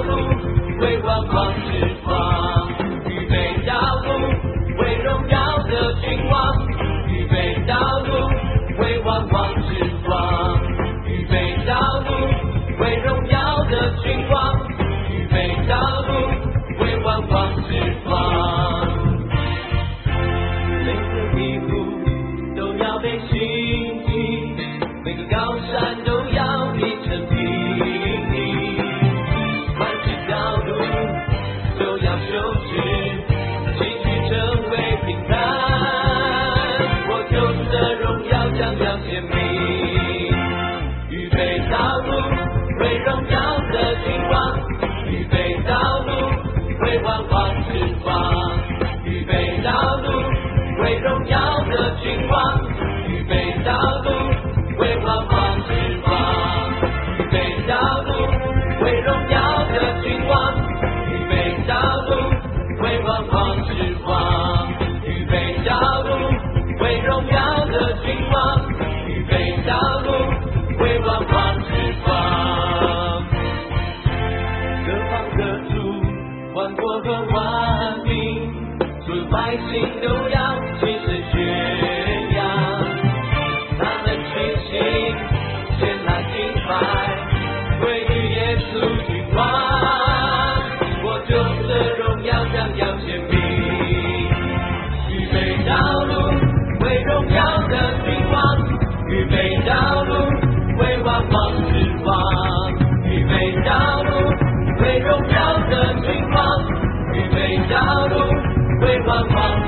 路，为万王之王，预备道路，为荣耀的君王，预备道路，为万王之王，预备道路，为荣耀的君王，预备道路，为万王之王。每个地步都要被兴起，每个高山都要变成平地，万事道路都要修直，继续成为平坦。我救主的荣耀将要显明，预备道路，为荣耀的君王，预备道路，为万王之王，预备道路，为荣耀的君王，预备道路，为万王之王，预备道路，为荣耀的君王，预备道路，为万王之王，预备道路，为荣耀的君王，预备道路，为万王之王。各方各族，万国和万民，所有百姓都要齐声宣扬，他们齐心前来敬拜，归于耶稣君王。我救主的荣耀将要显明，预备道路，为荣耀的君王，预备道路，为万王之王，预备道路，为荣耀的君王，预备道路，为万王